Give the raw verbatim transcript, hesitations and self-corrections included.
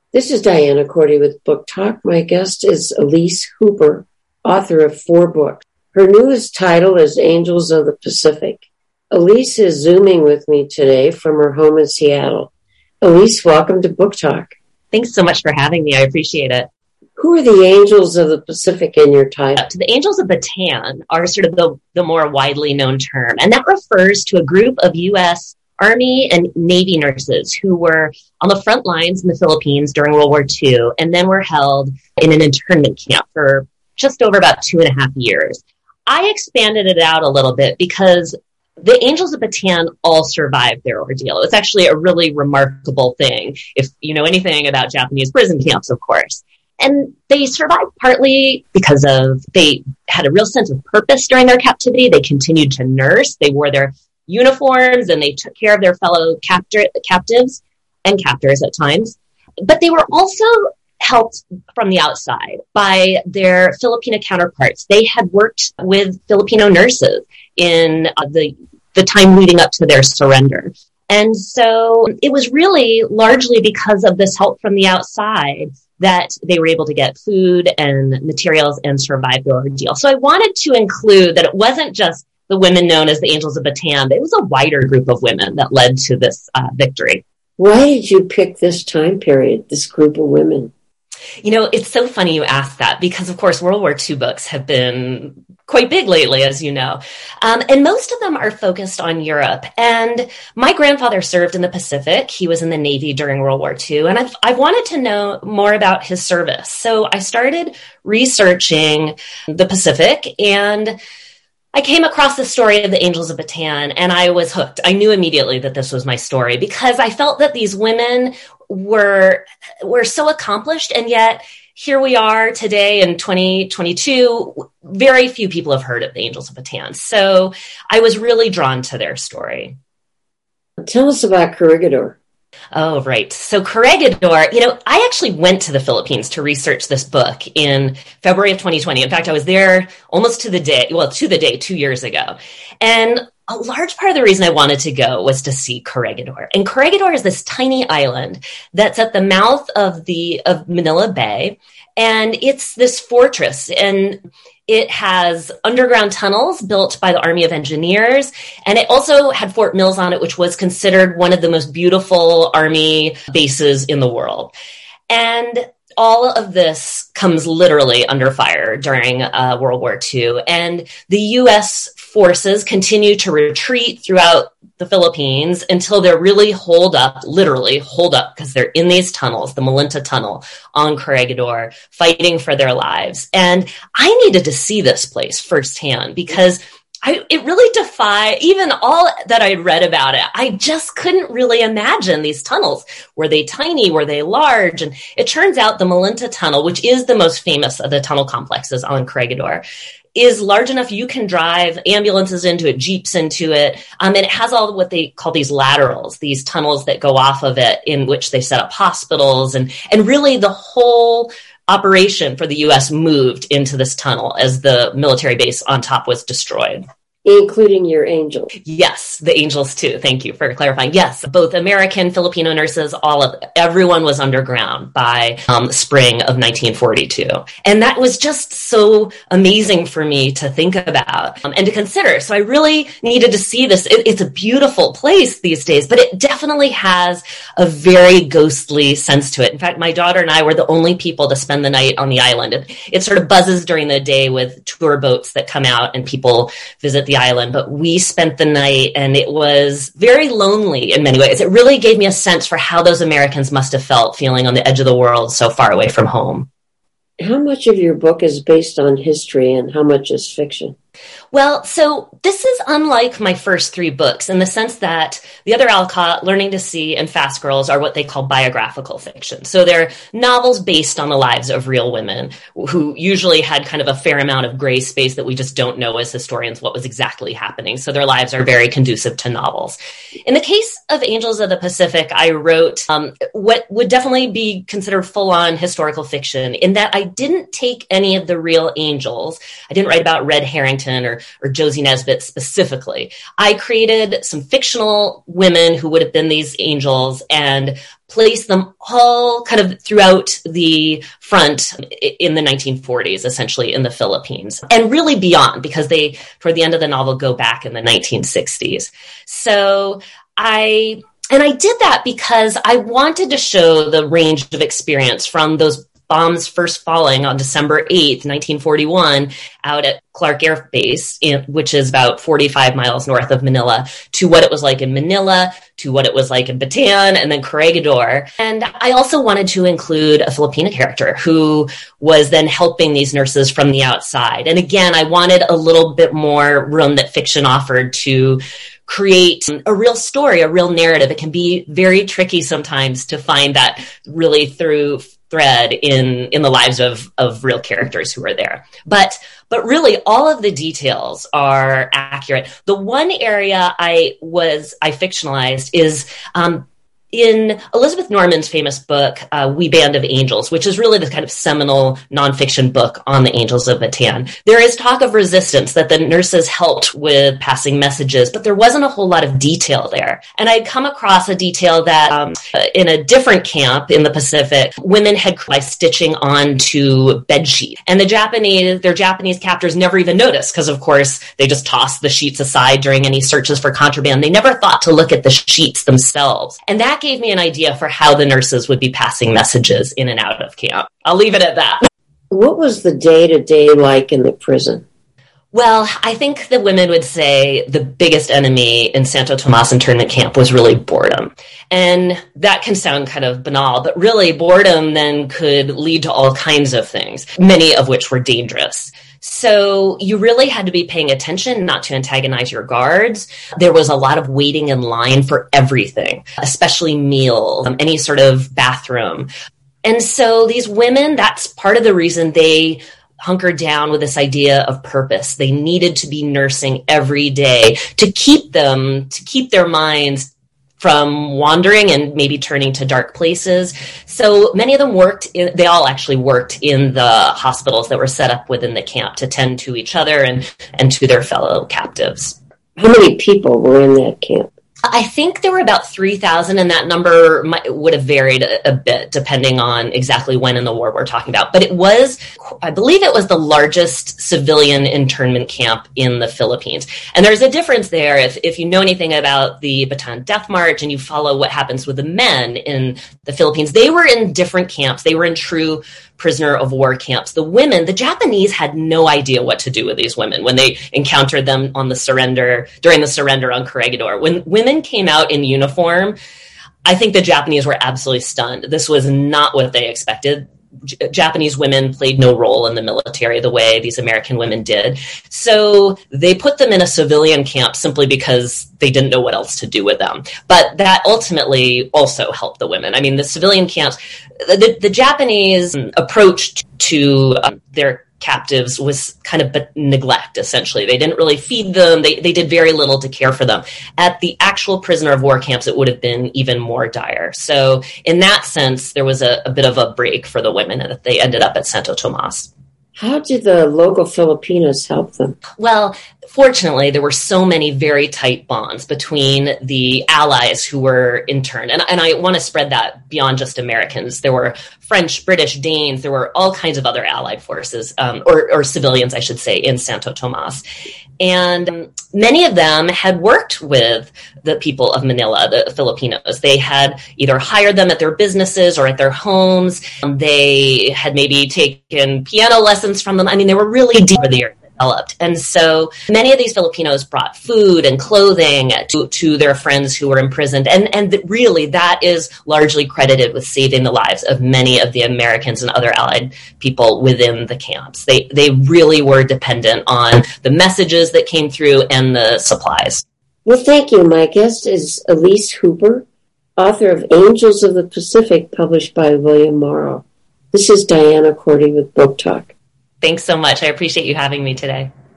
This is Diana Cordy with Book Talk. My guest is Elise Hooper, author of four books. Her newest title is Angels of the Pacific. Elise is Zooming with me today from her home in Seattle. Elise, welcome to Book Talk. Thanks so much for having me. I appreciate it. Who are the Angels of the Pacific in your title? So the Angels of Bataan are sort of the, the more widely known term, and that refers to a group of U S Army and Navy nurses who were on the front lines in the Philippines during World War Two, and then were held in an internment camp for just over about two and a half years. I expanded it out a little bit because the Angels of Bataan all survived their ordeal. It's actually a really remarkable thing, if you know anything about Japanese prison camps, of course. And they survived partly because of they had a real sense of purpose during their captivity. They continued to nurse. They wore their uniforms and they took care of their fellow captor- captives and captors at times. But they were also helped from the outside by their Filipino counterparts. They had worked with Filipino nurses in uh, the, the time leading up to their surrender. And so it was really largely because of this help from the outside that they were able to get food and materials and survive the ordeal. So I wanted to include that it wasn't just the women known as the Angels of Bataan, but it was a wider group of women that led to this uh, victory. Why did you pick this time period, this group of women? You know, it's so funny you ask that because, of course, World War Two books have been quite big lately, as you know. Um, and most of them are focused on Europe. And my grandfather served in the Pacific. He was in the Navy during World War Two. And I've, I've wanted to know more about his service. So I started researching the Pacific, and I came across the story of the Angels of Bataan, and I was hooked. I knew immediately that this was my story because I felt that these women were were so accomplished, and yet here we are today in twenty twenty-two. Very few people have heard of the Angels of Bataan, so I was really drawn to their story. Tell us about Corregidor. Oh, right. So Corregidor, you know, I actually went to the Philippines to research this book in February of twenty twenty. In fact, I was there almost to the day, well, to the day two years ago. And a large part of the reason I wanted to go was to see Corregidor. And Corregidor is this tiny island that's at the mouth of the of Manila Bay. And it's this fortress, and it has underground tunnels built by the Army of Engineers. And it also had Fort Mills on it, which was considered one of the most beautiful Army bases in the world. And all of this comes literally under fire during uh, World War Two. And the U S forces continue to retreat throughout the Philippines until they're really holed up, literally holed up, because they're in these tunnels, the Malinta Tunnel on Corregidor, fighting for their lives. And I needed to see this place firsthand because I, it really defied even all that I'd read about it. I just couldn't really imagine these tunnels. Were they tiny? Were they large? And it turns out the Malinta Tunnel, which is the most famous of the tunnel complexes on Corregidor, is large enough you can drive ambulances into it, jeeps into it. Um, and it has all what they call these laterals, these tunnels that go off of it in which they set up hospitals. And, and really the whole operation for the U S moved into this tunnel as the military base on top was destroyed. Including your angels. Yes, the angels too. Thank you for clarifying. Yes, both American, Filipino nurses, all of everyone was underground by um, spring of nineteen forty-two. And that was just so amazing for me to think about um, and to consider. So I really needed to see this. It, it's a beautiful place these days, but it definitely has a very ghostly sense to it. In fact, my daughter and I were the only people to spend the night on the island. It, it sort of buzzes during the day with tour boats that come out and people visit the island, but we spent the night and it was very lonely in many ways. It really gave me a sense for how those Americans must have felt feeling on the edge of the world so far away from home. How much of your book is based on history and how much is fiction? Well, so this is unlike my first three books in the sense that The Other Alcott, Learning to See, and Fast Girls are what they call biographical fiction. So they're novels based on the lives of real women who usually had kind of a fair amount of gray space that we just don't know as historians what was exactly happening. So their lives are very conducive to novels. In the case of Angels of the Pacific, I wrote um, what would definitely be considered full-on historical fiction in that I didn't take any of the real angels. I didn't write about Red Harrington Washington or, or Josie Nesbitt specifically. I created some fictional women who would have been these angels and placed them all kind of throughout the front in the nineteen forties, essentially in the Philippines, and really beyond, because they, toward the end of the novel, go back in the nineteen sixties. So I, and I did that because I wanted to show the range of experience from those bombs first falling on December eighth, nineteen forty-one, out at Clark Air Base, in, which is about forty-five miles north of Manila, to what it was like in Manila, to what it was like in Bataan, and then Corregidor. And I also wanted to include a Filipina character who was then helping these nurses from the outside. And again, I wanted a little bit more room that fiction offered to create a real story, a real narrative. It can be very tricky sometimes to find that really through thread in, in the lives of, of real characters who are there. But, but really all of the details are accurate. The one area I was, I fictionalized is, um, in Elizabeth Norman's famous book, uh, We Band of Angels, which is really the kind of seminal nonfiction book on the Angels of Bataan, there is talk of resistance, that the nurses helped with passing messages, but there wasn't a whole lot of detail there. And I'd come across a detail that um, in a different camp in the Pacific, women had by stitching onto bedsheets. And the Japanese, their Japanese captors never even noticed, because of course they just tossed the sheets aside during any searches for contraband. They never thought to look at the sheets themselves. And that gave me an idea for how the nurses would be passing messages in and out of camp. I'll leave it at that. What was the day-to-day like in the prison? Well, I think the women would say the biggest enemy in Santo Tomas internment camp was really boredom. And that can sound kind of banal, but really boredom then could lead to all kinds of things, many of which were dangerous. So you really had to be paying attention not to antagonize your guards. There was a lot of waiting in line for everything, especially meals, um, any sort of bathroom. And so these women, that's part of the reason they hunkered down with this idea of purpose. They needed to be nursing every day to keep them, to keep their minds from wandering and maybe turning to dark places. So many of them worked, in, they all actually worked in the hospitals that were set up within the camp to tend to each other and, and to their fellow captives. How many people were in that camp? I think there were about three thousand, and that number might, would have varied a, a bit depending on exactly when in the war we're talking about. But it was, I believe it was the largest civilian internment camp in the Philippines. And there's a difference there. If, if you know anything about the Bataan Death March and you follow what happens with the men in the Philippines, they were in different camps. They were in true prisoner of war camps. The women, the Japanese had no idea what to do with these women when they encountered them on the surrender, during the surrender on Corregidor. When women came out in uniform, I think the Japanese were absolutely stunned. This was not what they expected. J- Japanese women played no role in the military the way these American women did. So they put them in a civilian camp simply because they didn't know what else to do with them. But that ultimately also helped the women. I mean, the civilian camps, the, the Japanese approach to um, their captives was kind of neglect, essentially. They didn't really feed them. They, they did very little to care for them. At the actual prisoner of war camps, it would have been even more dire. So in that sense, there was a, a bit of a break for the women, and they ended up at Santo Tomas. How did the local Filipinos help them? Well, fortunately, there were so many very tight bonds between the allies who were interned. And, and I want to spread that beyond just Americans. There were French, British, Danes. There were all kinds of other allied forces, um, or, or civilians, I should say, in Santo Tomas. And um, many of them had worked with the people of Manila, the Filipinos. They had either hired them at their businesses or at their homes. Um, they had maybe taken piano lessons from them. I mean, they were really deep over the years developed. And so many of these Filipinos brought food and clothing to, to their friends who were imprisoned. And, and really, that is largely credited with saving the lives of many of the Americans and other allied people within the camps. They, they really were dependent on the messages that came through and the supplies. Well, thank you. My guest is Elise Hooper, author of Angels of the Pacific, published by William Morrow. This is Diana Cordy with Book Talk. Thanks so much. I appreciate you having me today.